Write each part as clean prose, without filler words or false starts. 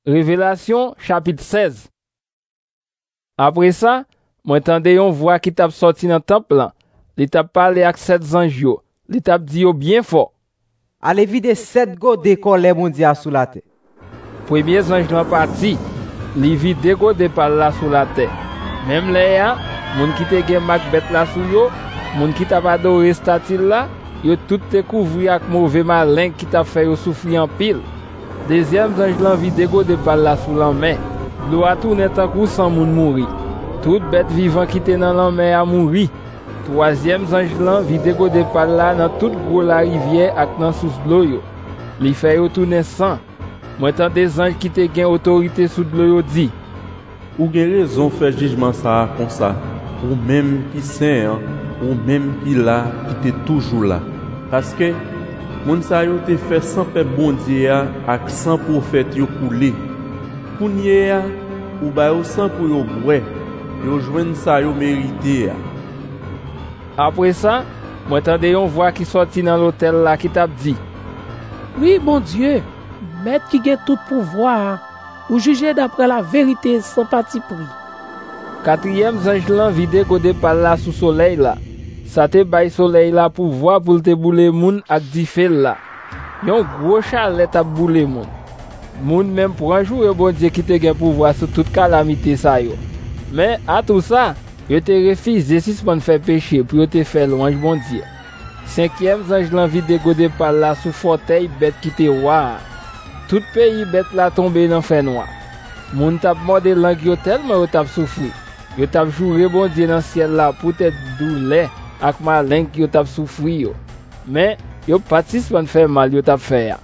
Révélation chapitre 16. Après ça, moi tande yon voix qui t'a sorti dans temple là. Li t'a parlé avec 7 anges yo. Li t'a dit yo bien fort. Allez vider 7 godets colère mondial sous la terre. Premier ange nan parti, li vide godets par là sous la terre. Même là, moun qui te gen Macbeth là sous yo, moun qui t'a adoré statue là, yo tout te couvri avec mauvais malin qui t'a fait yo souffrir en pile. Deuxième ange lan vide godets par là sous la main. L'eau a tourné tant coup sans moun mourir. Toute bête vivant qui te dans la mer a mouri. Troisième ange lan vide godets par là dans toute gros la rivière ak dans sous l'eau yo. Li fait yo tourner sang. Moi tant des anges qui te gen autorité sous l'eau yo dit. Ou gen raison faire jugement ça comme ça. Ou même qui saint, ou même qui là, qui te toujours là. Parce que moun sa yo te fait sans paix bon Dieu ak sans prophète yo coulé. Kounye a, ou ba yo sans pour yo boué. Yo joine ça yo mérité. Après ça, moi tande yon voix qui sorti dans l'hôtel là qui t'a dit. Oui, bon Dieu, maître qui gagne tout pouvoir, ou juger d'après la vérité sans parti pris. Quatrième ange lan vide godé par là sous soleil là. Ça te bay soleil là pour voir pour te boule moun ak di fel là. Yon gros chalet a boule moun. Moun même pour un jour bon Dieu qui te gen pouvoir sur toute calamité ça yo. Mais à tout ça, yo te refusé suspend faire péché pour yo te faire louange bon Dieu. Cinquième ange lan vide godé par là sous fauteuil bête qui te roi. Tout pays bête là tombé dans fer noir. Moun tap morde langue yo tellement yo tap souffri. Yo tap juré bon Dieu dans ciel là pour te douleur ak malin yo tap souffri yo. Mais yo participant faire mal yo tap faire.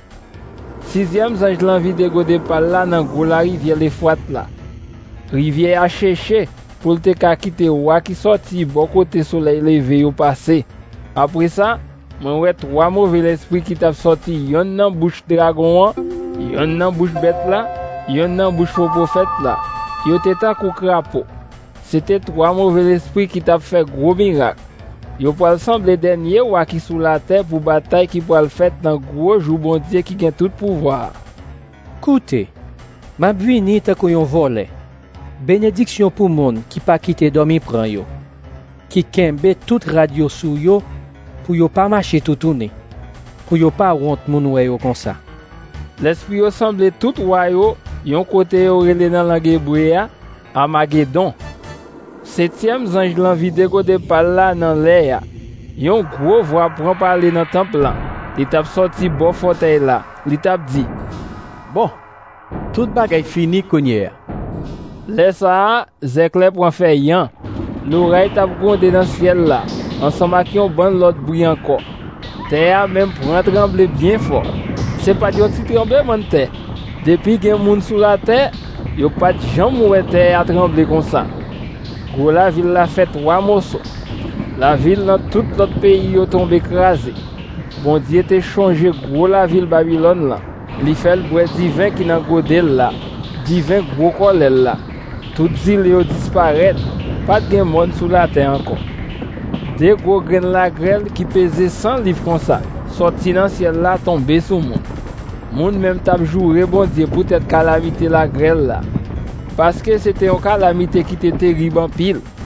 Sixième ange lan vide godé par là dans gros la rivière l'Euphrate là. Rivière a cherché pour te ka quitter roi qui sorti bon côté soleil levé yo passé. Après ça, moi ouais 3 mauvais esprits qui t'a sorti yon nan bouche dragon, yon nan bouche bête là, yon nan bouche faux prophète là. Yo te tan kou crapaud. C'était 3 mauvais esprits qui t'a fait gros miracle. Yo pour sembler dernier roi qui sous la terre pour bataille qui pour le fait dans gros jour bon Dieu qui gagne tout pouvoir. Écoutez, m'a vini ta ko yon volé. Bénédiction pour monde qui pas quitter dormir prend yo. Qui kembe toute radio sou yo pour yo pas marcher tout tourner. Pour yo pas honte moun wè yo comme ça. L'esprit yo semble tout roi yo, yon côté yo relé dans langue hébreu Armageddon. Septième ange lan vide godé par là dans l'air. Yon gros voix prend parler dans temple là. Il t'a sorti bon fauteuil là. Il t'a dit. Bon, tout bagay fini konye. Laisse ça, Zéclé prend fait yan. L'oreille t'a grondé dans ciel là. Ensemble avec yon bon l'autre bruit encore. Terre même prend trembler bien fort. C'est pas du petit tremblement de terre. Depuis gen moun sous la terre, yo pas de jambe ou terre a trembler comme ça. Gros la ville la fait 3 morceaux. La ville dans tout l'autre pays yo tombe écrasé. Bon Dieu te changé gros la ville Babylone là. Li fait le bois divin qui nan godel là. Divin gros colel là. Toute île yo disparaît. Pas de gen monde sous la terre encore. Des gros graines la grêle qui pesait 100 livres comme ça. Sorti dans ciel là tombé sur monde. Monde même t'a joué bon Dieu pour être calamité la grêle là. Parce que c'était une calamité qui était terrible en pile.